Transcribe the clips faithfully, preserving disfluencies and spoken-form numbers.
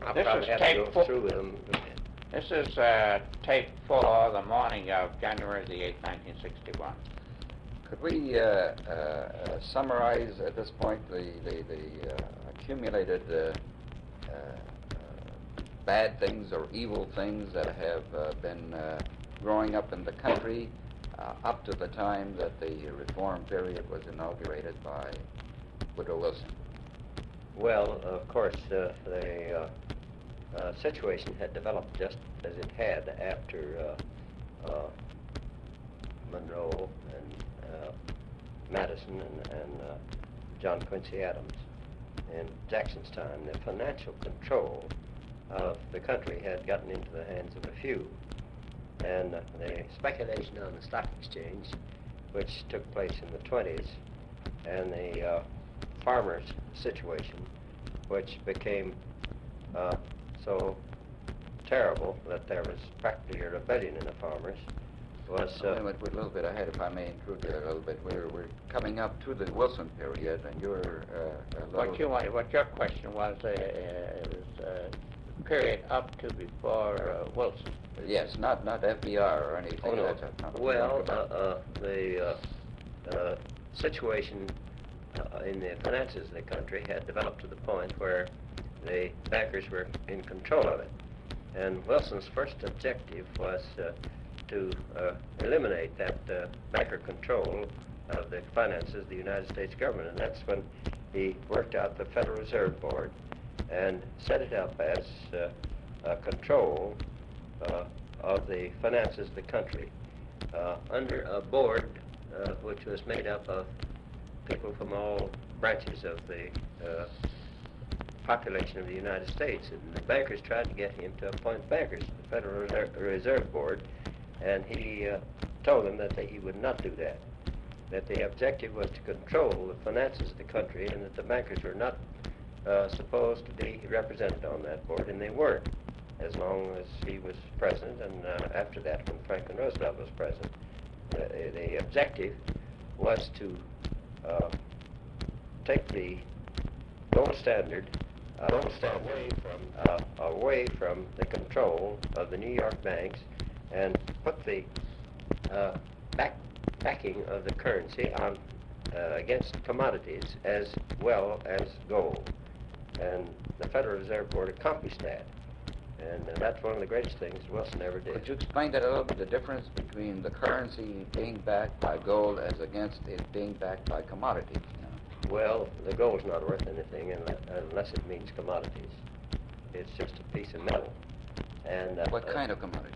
I'll This probably is have to tape go full- through with them. This is uh, tape four, the morning of January the eighth, nineteen sixty-one. Could we uh, uh, uh, summarize at this point the, the, the uh, accumulated uh, uh, uh, bad things or evil things that have uh, been uh, growing up in the country uh, up to the time that the reform period was inaugurated by Woodrow Wilson? Well, of course, uh, the uh, uh, situation had developed just as it had after uh, uh, Monroe and uh, Madison and, and uh, John Quincy Adams. In Jackson's time, the financial control of the country had gotten into the hands of a few. And uh, the speculation on the stock exchange, which took place in the twenties, and the uh, farmers' situation, which became uh, so terrible that there was practically a rebellion in the farmers, was... Uh, Wait a minute, we're a little bit ahead, if I may intrude there a little bit. We're, we're coming up to the Wilson period, and you're uh, a little... What you want, what your question was, uh, uh, it was uh, period up to before uh, Wilson. Yes, not not F D R or anything. Oh, no. That's not Well, uh, uh, the uh, uh, situation uh, in the finances of the country had developed to the point where the bankers were in control of it. And Wilson's first objective was uh, to uh, eliminate that uh, banker control of the finances of the United States government. And that's when he worked out the Federal Reserve Board and set it up as uh, a control uh, of the finances of the country uh, under a board uh, which was made up of people from all branches of the uh, population of the United States. And the bankers tried to get him to appoint bankers to the Federal Reserve, Reserve Board, and he uh, told them that they, he would not do that, that the objective was to control the finances of the country, and that the bankers were not uh, supposed to be represented on that board, and they weren't, as long as he was president, and uh, after that, when Franklin Roosevelt was president. Uh, the objective was to uh, take the gold standard, uh, gold standard away from uh, away from the control of the New York banks, and put the uh, back backing of the currency on uh, against commodities as well as gold. And the Federal Reserve Board accomplished that. And uh, that's one of the greatest things Wilson ever did. Could you explain that a little bit, the difference between the currency being backed by gold as against it being backed by commodities? You know? Well, the gold's not worth anything unless, unless it means commodities. It's just a piece of metal. And uh, What kind of commodities?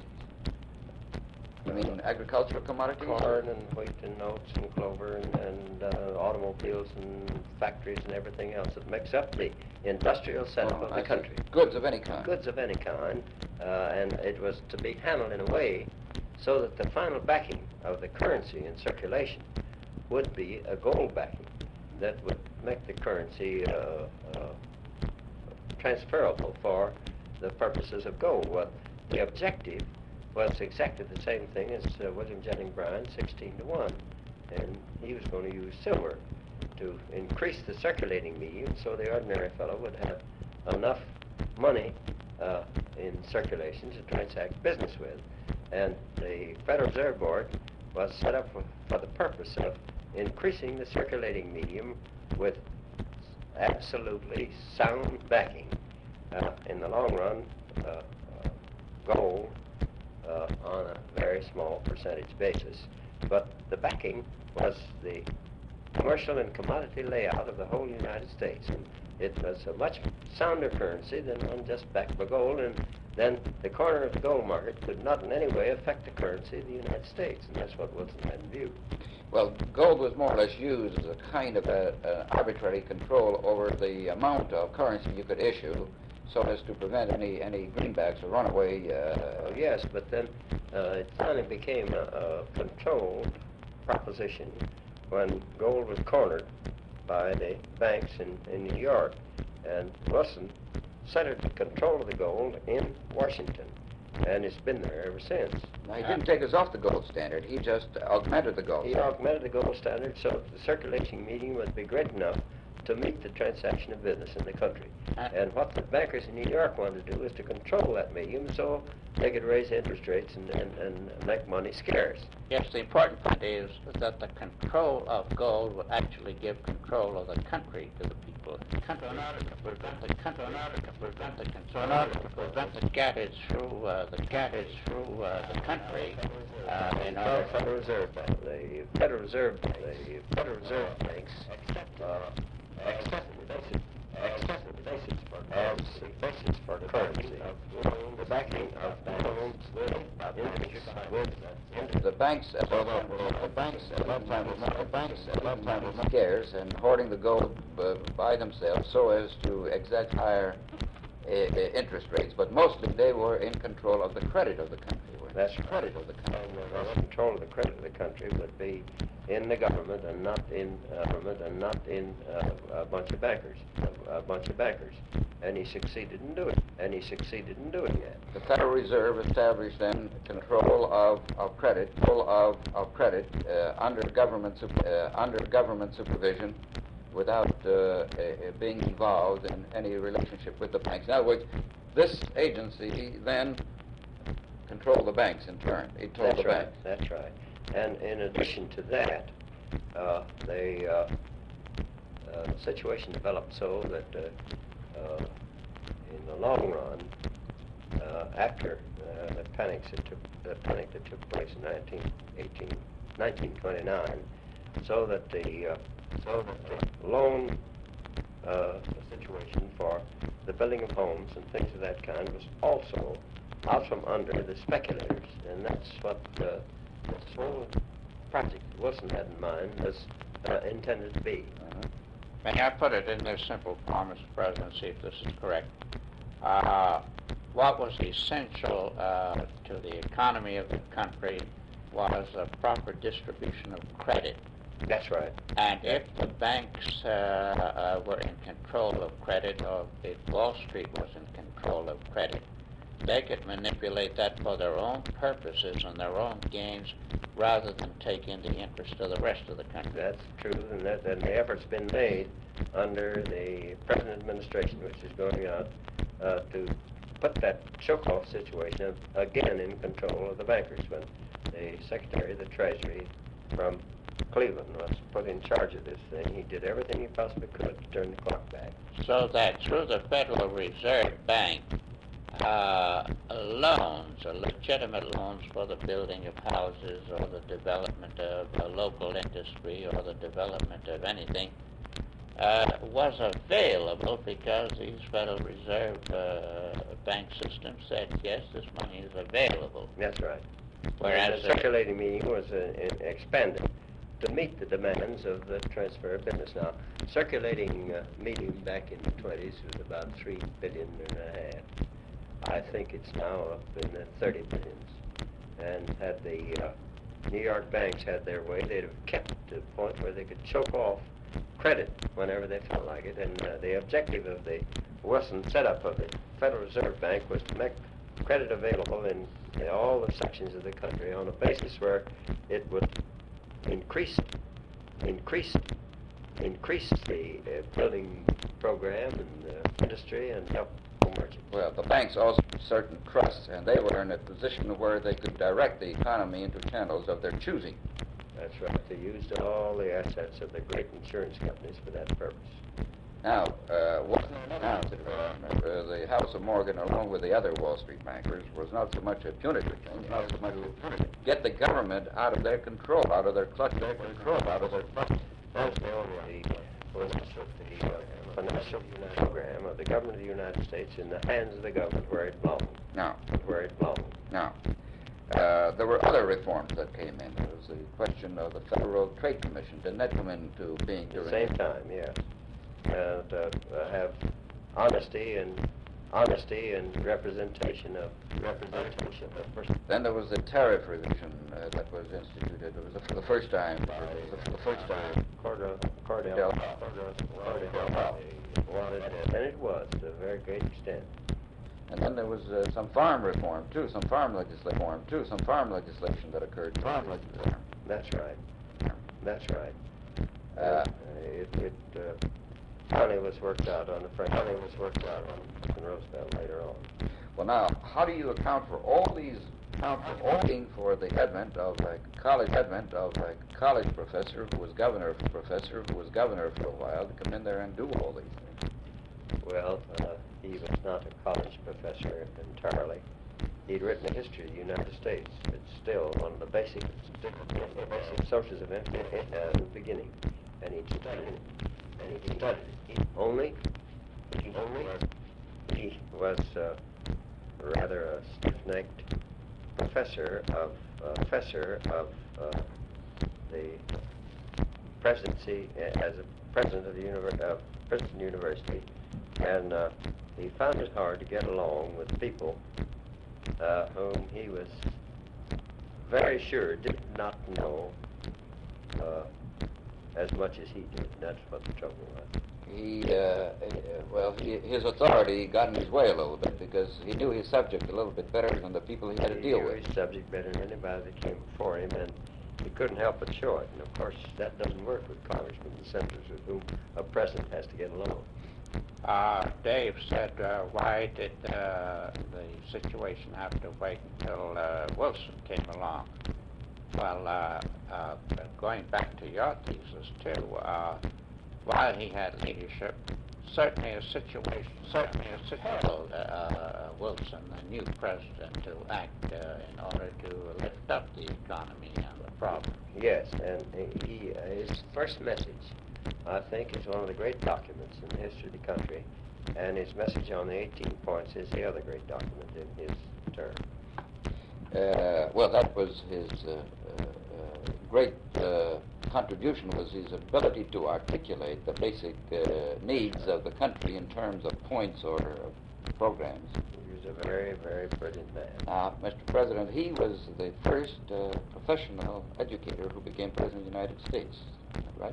You mean agricultural commodities? Corn and wheat and oats and clover and, and uh, automobiles and factories and everything else that makes up the industrial setup Oh, of I the see. country. Goods of any kind. Goods of any kind, uh, and it was to be handled in a way so that the final backing of the currency in circulation would be a gold backing that would make the currency uh, uh, transferable for the purposes of gold. Well, the objective was exactly the same thing as uh, William Jennings Bryan, sixteen to one, and he was going to use silver to increase the circulating medium so the ordinary fellow would have enough money uh, in circulation to transact business with. And the Federal Reserve Board was set up for, for the purpose of increasing the circulating medium with absolutely sound backing. Uh, in the long run, uh, uh, gold uh, on a very small percentage basis. But the backing was the commercial and commodity layout of the whole United States. And it was a much sounder currency than one just backed by gold, and then the corner of the gold market could not in any way affect the currency of the United States, and that's what Wilson had in view. Well, gold was more or less used as a kind of a, an arbitrary control over the amount of currency you could issue, so as to prevent any any greenbacks or runaway. Uh, oh, yes, but then uh, it finally became a, a controlled proposition when gold was cornered by the banks in, in New York, and Wilson centered the control of the gold in Washington, and it's been there ever since. Now, he didn't take us off the gold standard. He just augmented the gold He standard. augmented the gold standard so that the circulating medium would be great enough to meet the transaction of business in the country. Uh, And what the bankers in New York wanted to do was to control that medium so they could raise interest rates and, and, and make money scarce. Yes, the important point is that the control of gold would actually give control of the country to the people. Country, in order to prevent the country, in order to prevent the control, in order to prevent the gathered through uh, the gathered through uh, the country. Uh, in The order, Federal Reserve Bank, the Federal Reserve, the Federal Reserve banks uh, accept the basis, accept the basis for currency, basis for currency, the backing of loans with interest with The banks at that time, the banks at that time, the banks at that time were scarce and hoarding the gold uh, by themselves so as to exact higher uh, uh, interest rates. But mostly they were in control of the credit of the country. That's Credit of the country. And the control of the credit of the country would be in the government and not in uh, government and not in uh, a bunch of bankers, a, a bunch of bankers. And he succeeded in doing. And he succeeded in doing that. The Federal Reserve established then control of, of credit, control of, of credit uh, under government sup- uh, under government supervision, without uh, uh, being involved in any relationship with the banks. In other words, this agency then controlled the banks in turn. It told That's the right. banks. That's right. And in addition to that, uh, the uh, uh, situation developed so that uh, uh, in the long run, uh, after uh, the panics that took the panic that took place in nineteen eighteen, nineteen twenty-nine, so that the uh, so that the loan uh, situation for the building of homes and things of that kind was also out from under the speculators, and that's what uh, this whole project Wilson had in mind was uh, intended to be. Uh-huh. may I put it in this simple form, Mister President, see if this is correct? Uh, what was essential uh, to the economy of the country was a proper distribution of credit. That's right. And if the banks uh, uh, were in control of credit, or if Wall Street was in control of credit, they could manipulate that for their own purposes and their own gains rather than take in the interest of the rest of the country. That's true, and, that, and the effort's been made under the present administration, which is going on, uh, to put that choke-off situation again in control of the bankers. When the Secretary of the Treasury from Cleveland was put in charge of this thing, he did everything he possibly could to turn the clock back. So that through the Federal Reserve Bank, uh, loans, or legitimate loans for the building of houses or the development of a local industry or the development of anything, uh, was available because these Federal Reserve uh, Bank systems said, yes, this money is available. That's right. Whereas And the circulating medium was uh, in- expanded to meet the demands of the transfer of business. Now, circulating uh, medium back in the twenties was about three billion and a half. I think it's now up in the thirty billions. And had the uh, New York banks had their way, they'd have kept to the point where they could choke off credit whenever they felt like it. And uh, the objective of the Wilson setup of the Federal Reserve Bank was to make credit available in, in all the sections of the country on a basis where it would increase, increase, increase the uh, building program and uh, industry and help merchants. Well, the banks also had certain trusts, and they were in a position where they could direct the economy into channels of their choosing. That's right. They used all the assets of the great insurance companies for that purpose. Now, uh, what, now uh, the House of Morgan, along with the other Wall Street bankers, was not so much a punitive thing, not so much to get the government out of their control, out of their clutch, their control, out of their clutch. That's the only was the uh, financial program of the government of the United States in the hands of the government where it belonged. Now, Where it belonged. now, uh, there were other reforms that came in. There was the question of the Federal Trade Commission. Didn't that come into being At during the same time, yes. And uh, uh, have honesty and honesty and representation of representation of person. Then there was the tariff revision uh, that was instituted. It was the, for the first time. It was the first time. Cordell, Cordell, Del- Cordell, Cordell wanted it, and it was to a very great extent. And then there was uh, some farm reform too, some farm legislation, reform too, some farm legislation that occurred. Farm legislation. That's right. That's right. Uh, it it uh, finally was worked out on the Franklin, finally was worked out on Franklin Roosevelt later on. Well, now, how do you account for all these, account for all being for the advent of a college, advent of a college professor who was governor, professor who was governor for a while to come in there and do all these things? Well, uh, he was not a college professor entirely. He'd written a history of the United States. It's still one of the basic, one of the basic sources of information uh, in the beginning. And he studied it. And he studied it. He only, he only, he was uh, rather a stiff-necked professor of, uh, professor of uh, the presidency uh, as a president of the univer- uh, Princeton University. And uh, he found it hard to get along with people uh, whom he was very sure did not know uh, as much as he did. That's what the trouble was. He, uh, uh, well, he, his authority got in his way a little bit because he knew his subject a little bit better than the people he had to He deal knew with. his subject better than anybody that came before him, and he couldn't help but show it. And of course, that doesn't work with congressmen and senators with whom a president has to get along. Uh, Dave said, uh, why did uh, the situation have to wait until uh, Wilson came along? Well, uh, uh, going back to your thesis too, uh, while he had leadership, certainly a situation, certainly a situation, uh, Wilson, the new president, to act uh, in order to lift up the economy and the problem. Yes, and he, uh, his first message, I think, is one of the great documents in the history of the country, and his message on the eighteen points is the other great document in his term. Uh, well, that was his uh, uh, uh, great uh, contribution, was his ability to articulate the basic uh, needs of the country in terms of points or uh, programs. He was a very, very brilliant man. Now, Mister President, he was the first uh, professional educator who became President of the United States, right?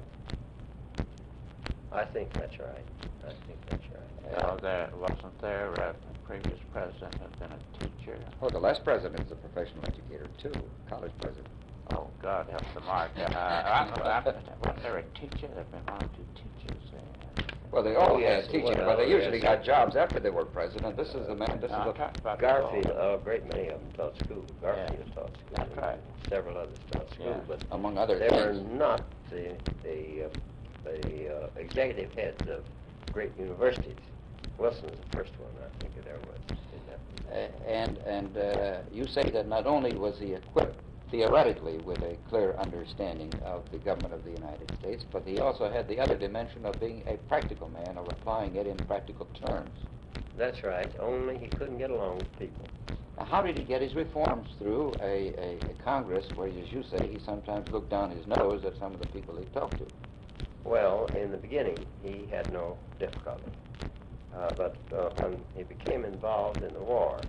I think that's right. I think that's right. So there wasn't there a previous president had been a teacher? Oh, the last president is a professional educator, too, college president. Oh, God help the mark. Uh, I, I, wasn't there a teacher? There have been one or two teachers there. Well, they all Oh, yes, had teaching, well, but they usually yes. got jobs after they were president. This is the man, this No, I'm is talking about Garfield, before. a great many of them taught school. Garfield Yeah. taught school. That's right. Several others taught school, Yeah. but the, among other they were things. not the the, uh, the uh, executive heads of great universities. Wilson was the first one, I think, that ever was in that. Uh, and and uh, you say that not only was he equipped theoretically with a clear understanding of the government of the United States, but he also had the other dimension of being a practical man, or applying it in practical terms. That's right, only he couldn't get along with people. Now, how did he get his reforms through a, a, a Congress where, as you say, he sometimes looked down his nose at some of the people he talked to? Well, in the beginning, he had no difficulty. Uh, but uh, when he became involved in the war,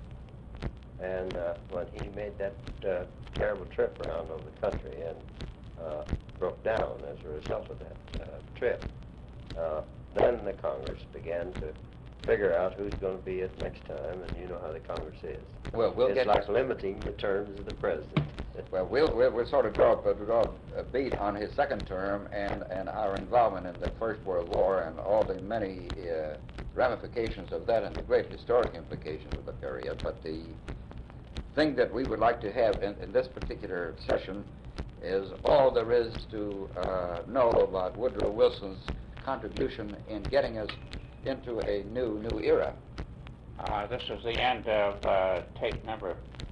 and uh, when he made that uh, terrible trip around over the country and uh, broke down as a result of that uh, trip, uh, then the Congress began to figure out who's going to be it next time, and you know how the Congress is. Well, we'll it's get like limiting the terms of the president. Well, we'll, we'll, we'll sort of draw, uh, draw a beat on his second term and, and our involvement in the First World War and all the many uh, ramifications of that and the great historic implications of the period. But the thing that we would like to have in, in this particular session is all there is to uh, know about Woodrow Wilson's contribution in getting us into a new, new era. Uh, this is the end of uh, tape number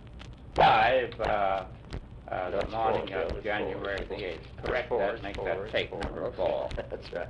five, uh, uh, the That's morning four, of Bill, January it's four. the eighth. It's Correct four, that, it's make four, that it's tape four. number four. That's right.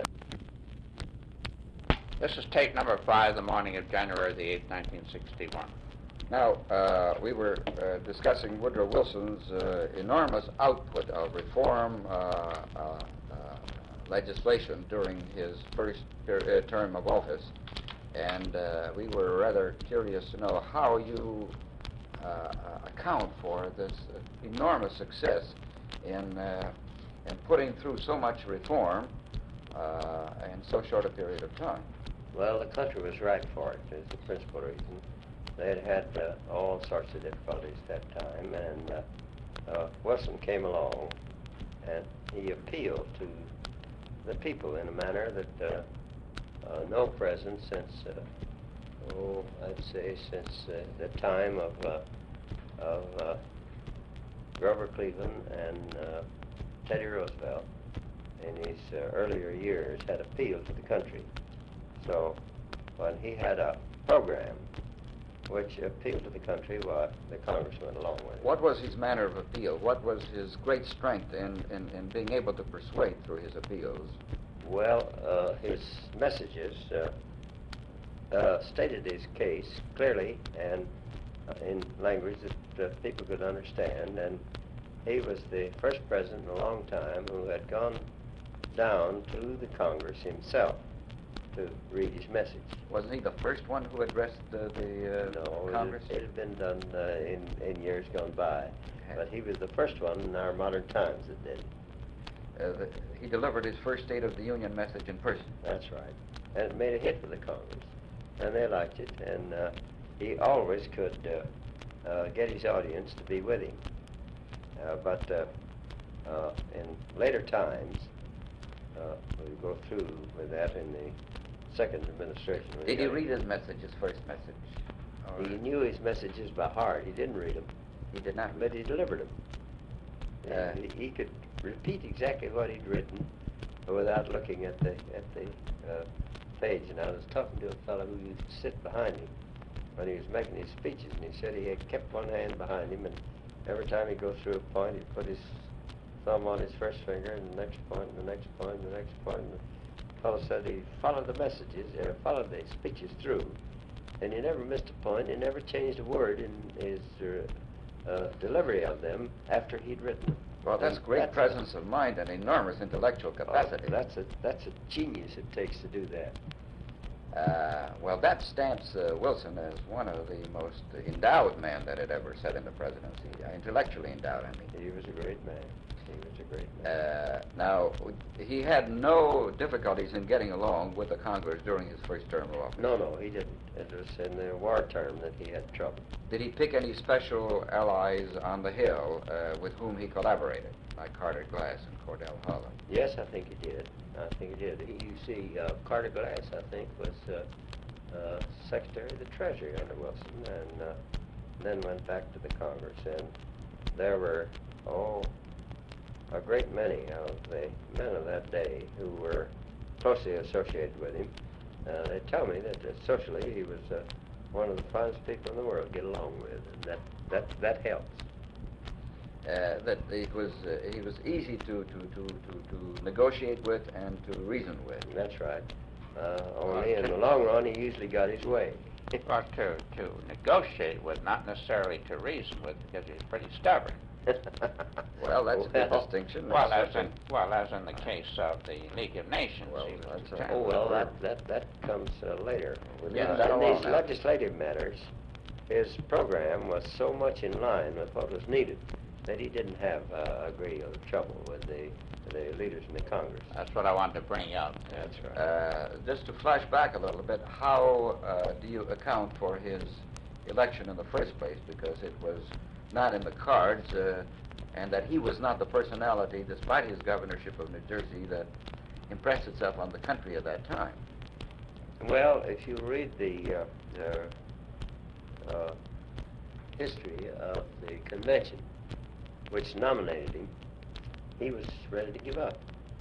This is tape number five, the morning of January the eighth, nineteen sixty-one. Now, uh, we were uh, discussing Woodrow Wilson's uh, enormous output of reform uh, uh, uh, legislation during his first per- uh, term of office, and uh, we were rather curious to know how you uh, account for this enormous success in, uh, in putting through so much reform uh, in so short a period of time. Well, the country was ripe for it, is the principal reason. They had had uh, all sorts of difficulties at that time, and uh, uh, Wilson came along, and he appealed to the people in a manner that uh, uh, no president since, uh, oh, I'd say since uh, the time of, uh, of uh, Grover Cleveland and uh, Teddy Roosevelt in his uh, earlier years had appealed to the country. So when he had a program which appealed to the country, well, the Congress went along with it. What was his manner of appeal? What was his great strength in, in, in being able to persuade through his appeals? Well, uh, his messages uh, uh, stated his case clearly and uh, in language that uh, people could understand, and he was the first president in a long time who had gone down to the Congress himself to read his message. Wasn't he the first one who addressed uh, the uh, No, Congress? it, it had been done uh, in, in years gone by, Okay. but he was the first one in our modern times that did it. Uh, the, he delivered his first State of the Union message in person. That's right. And it made a hit with the Congress. And they liked it. And uh, he always could uh, uh, get his audience to be with him. Uh, but uh, uh, in later times, uh, we'll go through with that in the second administration. Did he read his message, his first message? Or He knew his messages by heart. He didn't read them, he did not read but he delivered them. Uh, he, he could repeat exactly what he'd written without looking at the at the uh, page. And I was talking to a fellow who used to sit behind him when he was making his speeches, and he said he had kept one hand behind him, and every time he'd go through a point, he'd put his thumb on his first finger, and the next point, and the next point, and the next point. And the fellow said he followed the messages, uh, followed the speeches through, and he never missed a point, he never changed a word in his uh, uh, delivery of them after he'd written them. Well, that's And great that's- presence of mind and enormous intellectual Oh, capacity. that's a that's a genius it takes to do that. Uh, well, that stamps uh, Wilson as one of the most endowed men that had ever sat in the presidency, uh, intellectually endowed, I mean. He was a great man. He was a great man. Uh, now, he had no difficulties in getting along with the Congress during his first term of office. No, no, he didn't. It was in the war term that he had trouble. Did he pick any special allies on the Hill uh, with whom he collaborated, like Carter Glass and Cordell Hull? Yes, I think he did. I think he did. He, you see, uh, Carter Glass, I think, was uh, uh, Secretary of the Treasury under Wilson, and uh, then went back to the Congress. And there were, oh, a great many of the men of that day who were closely associated with him. Uh, they tell me that uh, socially he was uh, one of the finest people in the world to get along with, and that, that, that helps. Uh, that it was uh, he was easy to, to, to, to, to negotiate with and to reason with. That's right. Uh, only in the long run, he usually got his way. Well, to, to negotiate with, not necessarily to reason with, because he's pretty stubborn. Well, that's a good Well, distinction. Well, That's as in, well, as in the case of the League of Nations. Well, he was that's a- determined. Oh, well, that, that, that comes uh, later. We'll Yeah, leave that in alone these now. legislative matters, his program was so much in line with what was needed that he didn't have uh, a great deal of trouble with the, the leaders in the Congress. That's what I wanted to bring up. That's right. Uh, just to flash back a little bit, how uh, do you account for his election in the first place? Because it was not in the cards, uh, and that he was not the personality, despite his governorship of New Jersey, that impressed itself on the country at that time. Well, if you read the, uh, the uh, history of the convention, which nominated him, he was ready to give up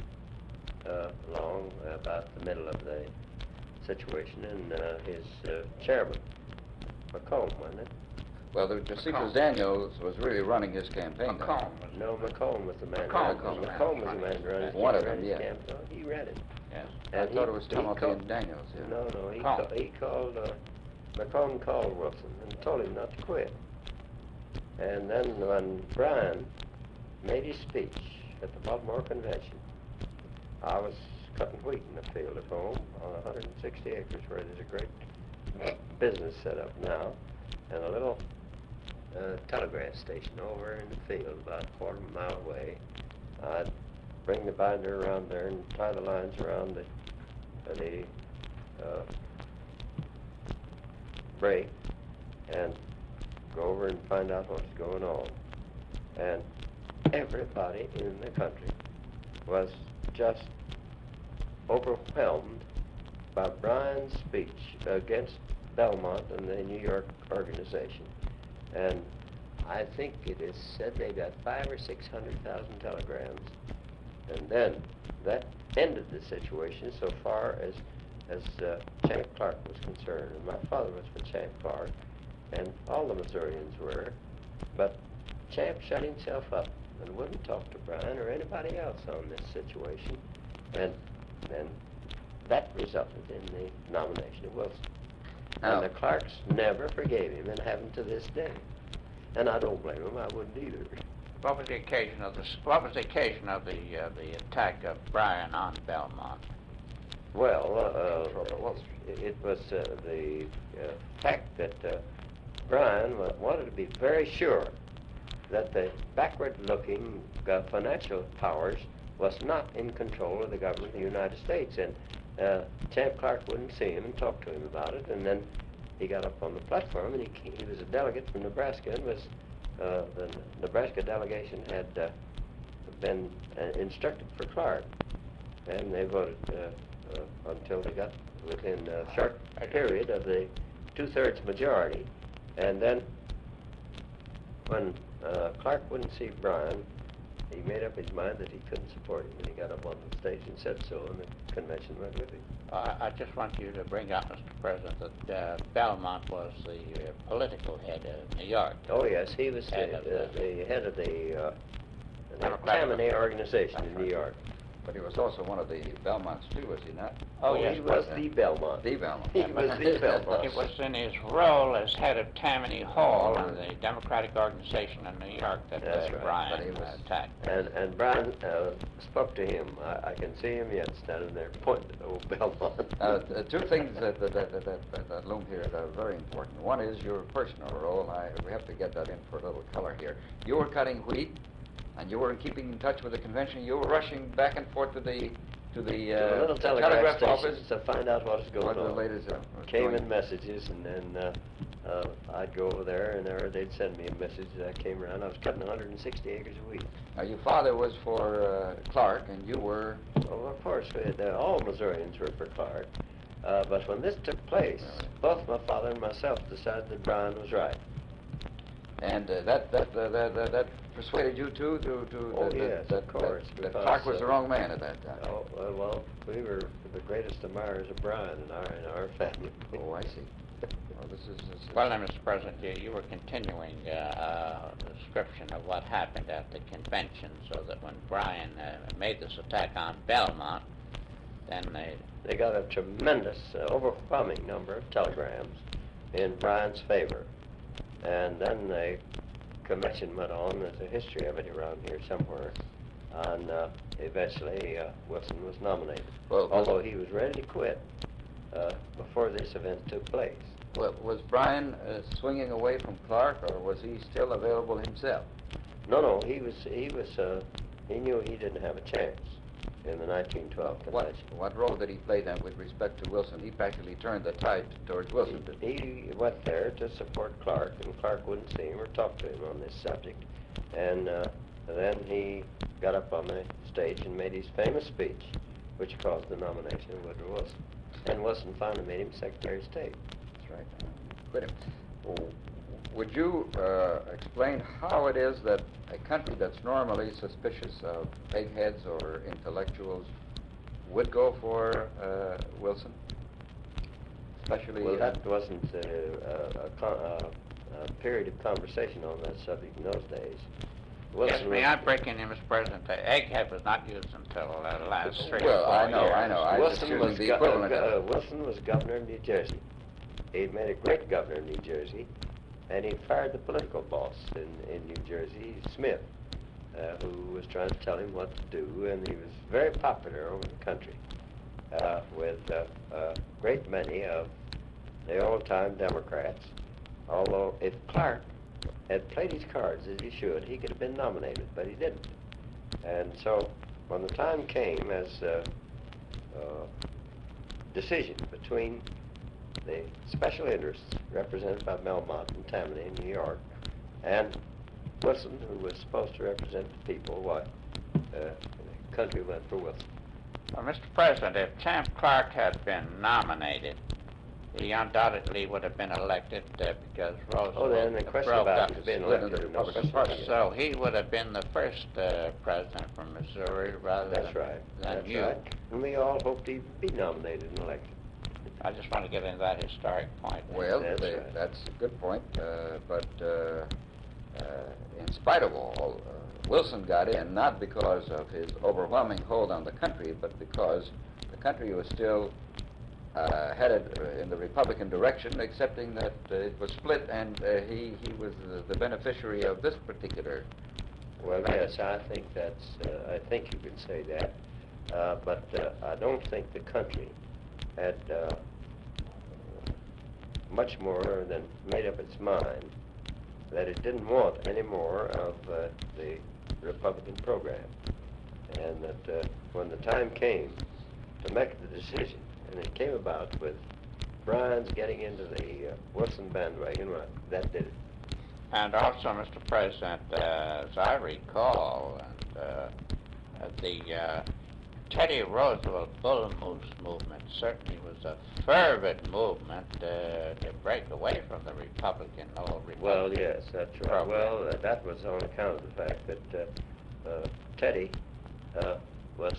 uh, along about the middle of the situation, and uh, his uh, chairman, Macomb, wasn't it? Well, the Josephus McComb. Daniels was really running his campaign. then. Macomb was No, Macomb was the man. Macomb running- was the Macomb man. was the man running. One of he ran them, his yeah. campaign. He ran it. Yes. I And thought he- it was he Timothy called- and Daniels. Yeah. No, no, he, Macomb. ca- he called, uh, Macomb called Wilson and told him not to quit. And then when Bryan made his speech at the Baltimore Convention, I was cutting wheat in the field at home on one hundred sixty acres where there's a great business set up now, and a little uh, telegraph station over in the field about a quarter of a mile away. I'd bring the binder around there and tie the lines around the, uh, the uh, break and go over and find out what's going on. And everybody in the country was just overwhelmed about Bryan's speech against Belmont and the New York organization. And I think it is said they got five or six hundred thousand telegrams. And then that ended the situation so far as as uh, Champ Clark was concerned. And my father was for Champ Clark, and all the Missourians were. But Champ shut himself up and wouldn't talk to Bryan or anybody else on this situation. And then that resulted in the nomination of Wilson. Now- And the Clarks never forgave him, and haven't to this day. And I don't blame him. I wouldn't either. What was the occasion of the What was the occasion of the uh, the attack of Bryan on Belmont? Well, uh, Trouble uh, was- it, it was uh, the uh, fact that uh, Bryan wa- wanted to be very sure that the backward-looking uh, financial powers was not in control of the government of the United States. And uh, Champ Clark wouldn't see him and talk to him about it. And then he got up on the platform, and he, ca- he was a delegate from Nebraska, and was uh, the Nebraska delegation had uh, been uh, instructed for Clark, and they voted uh, uh, until they got within a short period of the two-thirds majority. And then when uh, Clark wouldn't see Bryan, he made up his mind that he couldn't support him, and he got up on the stage and said so, and the convention went with him. Uh, I just want you to bring up, Mister President, that uh, Belmont was the uh, political head of New York. Oh yes, he was the, Head of uh, the- the head of the, uh, the Democratic- Tammany organization in That's New right. York. But he was also one of the Belmonts, too, was he not? Oh, he yes, was but, uh, the Belmont. The Belmont. He was the Belmont. It was in his role as head of Tammany Hall in the Democratic organization in New York that That's uh, right. Bryan But he was- attacked. And and Bryan uh, spoke to him. I, I can see him yet standing there pointing at old Belmont. Uh, th- two things that, that, that, that, that, that loom here that are very important. One is your personal role. I, we have to get that in for a little color here. You were cutting wheat, and you were keeping in touch with the convention. You were rushing back and forth to the to the, uh, To a little the telegraph, telegraph station office to find out what was going what on. the latest uh, was Came going. in messages, and then uh, uh, I'd go over there, and there they'd send me a message. I came around. I was cutting one hundred sixty acres a week. Now, your father was for uh, Clark, and you were. Well, of course, we had, uh, all Missourians were for Clark. Uh, but when this took place, both my father and myself decided that Bryan was right. And uh, that, that, uh, that, that that persuaded you too to to Oh, that, yes, that, of course, that, that because, Clark was the uh, wrong man at that time. Oh, uh, well, we were the greatest admirers of Bryan in our in our family. Oh, I see. Well, this is. This is Well, then, Mister President, you, you were continuing uh, uh, a description of what happened at the convention, so that when Bryan uh, made this attack on Belmont, then they They got a tremendous, uh, overwhelming number of telegrams in Bryan's favor. And then the convention went on. There's a history of it around here somewhere. And uh, eventually uh, Wilson was nominated, Well, although he was ready to quit uh, before this event took place. Well, was Bryan uh, swinging away from Clark, or was he still available himself? No, no, he was, he was, uh, he knew he didn't have a chance in the nineteen twelve What convention. what role did he play then with respect to Wilson? He practically turned the tide towards Wilson. Did he? He went there to support Clark, and Clark wouldn't see him or talk to him on this subject. And uh, then he got up on the stage and made his famous speech, which caused the nomination of Woodrow Wilson. And Wilson finally made him Secretary of State. That's right. Quit him. Oh, would you uh, explain how it is that a country that's normally suspicious of eggheads or intellectuals would go for uh, Wilson? Especially. Well, uh, that wasn't uh, a, a, con- uh, a period of conversation on that subject in those days. Yes, may was- I break in here, Mister President? The egghead was not used until uh, the last three Well, or four I know, years. I know. I was Wilson choosing was, the go- equivalent uh, of it. Wilson was governor of New Jersey. He'd made a great governor of New Jersey, and he fired the political boss in, in New Jersey, Smith, uh, who was trying to tell him what to do, and he was very popular over the country uh, with uh, a great many of the old-time Democrats, although if Clark had played his cards as he should, he could have been nominated, but he didn't. And so when the time came as uh, uh, decision between the special interests represented by Belmont and Tammany in New York, and Wilson, who was supposed to represent the people, why, uh, the country went for Wilson. Well, Mister President, if Champ Clark had been nominated, he undoubtedly would have been elected uh, because Roosevelt Oh, then the question broke about up him being split in elected the in no Republican question. Party. So he would have been the first uh, president from Missouri rather That's than, right. than That's you. right. And we all hoped he'd be nominated and elected. I just want to get into that historic point. Well, That's they- right. that's a good point, uh, but uh, uh, in spite of all, uh, Wilson got in not because of his overwhelming hold on the country, but because the country was still uh, headed uh, in the Republican direction, excepting that uh, it was split, and uh, he, he was the, the beneficiary of this particular. Well, yes, I think that's, uh, I think you could say that. Uh, but uh, I don't think the country had uh, much more than made up its mind that it didn't want any more of uh, the Republican program. And that uh, when the time came to make the decision, and it came about with Bryan's getting into the uh, Wilson bandwagon, well, that did it. And also, Mister President, uh, as I recall, and, uh, the uh, Teddy Roosevelt Bull Moose movement certainly was a fervent movement uh, to break away from the Republican, old Republican. Well, yes, that's right. program. Well, uh, that was on account of the fact that uh, uh, Teddy uh, was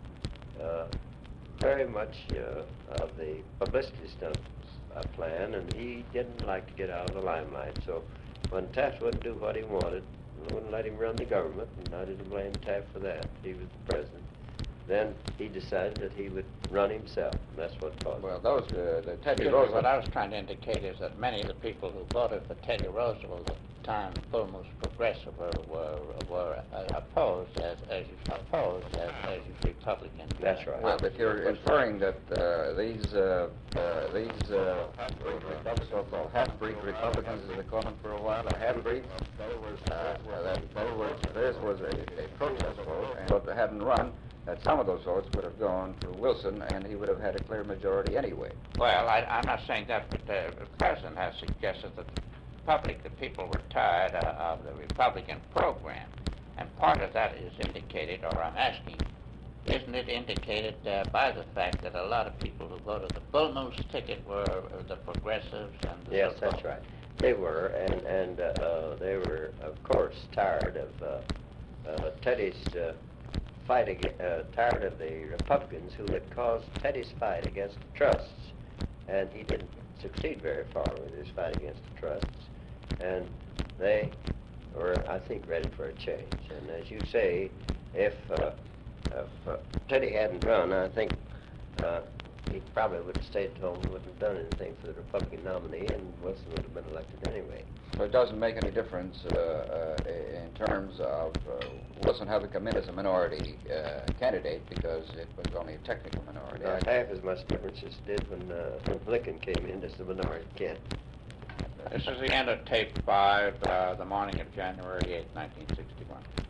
uh, very much uh, of the publicity stunt uh, plan, and he didn't like to get out of the limelight. So when Taft wouldn't do what he wanted, and wouldn't let him run the government, and I didn't blame Taft for that. He was the president. Then he decided that he would run himself, and that's what caused Well, those uh, the Teddy Excuse me, Roosevelt. what I was trying to indicate is that many of the people who voted for Teddy Roosevelt at the time, Bull Moose Progressive, were, were, were uh, opposed as, as you opposed as, as you Republican. That's right. Well, if you're inferring that uh, these uh, uh, these uh, so-called half-breed Republicans, as they call them for a while, or half-breeds, uh, that they were, theirs was a, a protest vote, and if they hadn't run, that some of those votes would have gone for Wilson, and he would have had a clear majority anyway. Well, I, I'm not saying that, but uh, the president has suggested that the public, the people were tired uh, of the Republican program, and part of that is indicated, or I'm asking, isn't it indicated uh, by the fact that a lot of people who voted the Bull Moose ticket were uh, the progressives and the Yes, so-called- that's right. They were, and and uh, uh, they were, of course, tired of uh, uh, Teddy's uh, fight, ag- uh, tired of the Republicans who had caused Teddy's fight against the trusts, and he didn't succeed very far with his fight against the trusts, and they were, I think, ready for a change. And as you say, if, uh, if uh, Teddy hadn't run, I think uh, he probably would have stayed at home and wouldn't have done anything for the Republican nominee, and Wilson would have been elected anyway. So it doesn't make any difference uh, uh, in terms of uh, Wilson having come in as a minority uh, candidate, because it was only a technical minority. Not half as much difference as it did when, uh, when Lincoln came in as the minority candidate. This is the end of tape five, uh, the morning of January eighth, nineteen sixty-one.